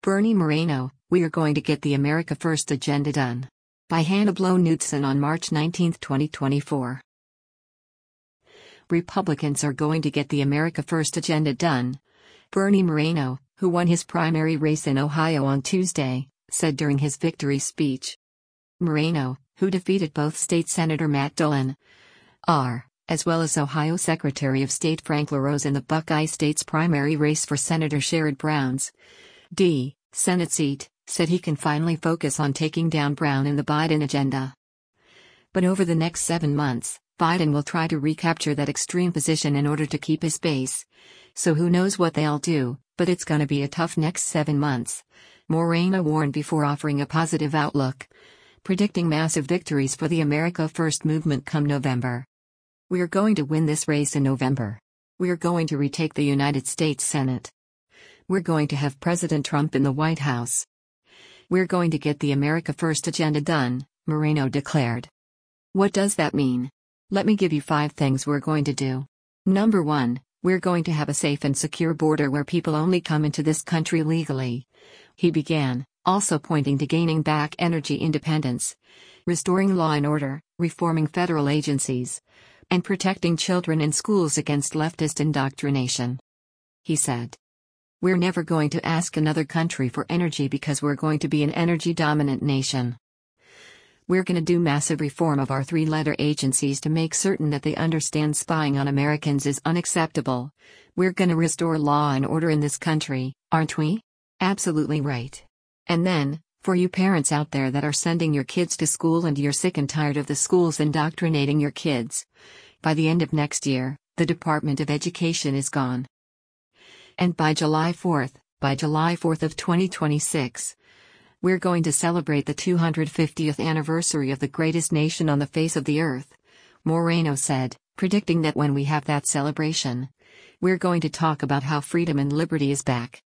Bernie Moreno, we are going to get the America First agenda done. By Hannah Blow Knudsen on March 19, 2024. Republicans are going to get the America First agenda done. Bernie Moreno, who won his primary race in Ohio on Tuesday, said during his victory speech. Moreno, who defeated both State Senator Matt Dolan, R., as well as Ohio Secretary of State Frank LaRose in the Buckeye State's primary race for Senator Sherrod Brown's D. Senate seat, said he can finally focus on taking down Brown in the Biden agenda. But over the next 7 months, Biden will try to recapture that extreme position in order to keep his base. So who knows what they'll do, but it's gonna be a tough next 7 months. Moreno warned before offering a positive outlook, predicting massive victories for the America First movement come November. We are going to win this race in November. We are going to retake the United States Senate. We're going to have President Trump in the White House. We're going to get the America First agenda done, Moreno declared. What does that mean? Let me give you 5 things we're going to do. Number 1, we're going to have a safe and secure border where people only come into this country legally. He began, also pointing to gaining back energy independence, restoring law and order, reforming federal agencies, and protecting children in schools against leftist indoctrination. He said, "We're never going to ask another country for energy because we're going to be an energy-dominant nation. We're going to do massive reform of our 3-letter agencies to make certain that they understand spying on Americans is unacceptable. We're going to restore law and order in this country, aren't we?" Absolutely right. And then, for you parents out there that are sending your kids to school and you're sick and tired of the schools indoctrinating your kids, by the end of next year, the Department of Education is gone. And by July 4th of 2026, we're going to celebrate the 250th anniversary of the greatest nation on the face of the earth, Moreno said, predicting that when we have that celebration, we're going to talk about how freedom and liberty is back.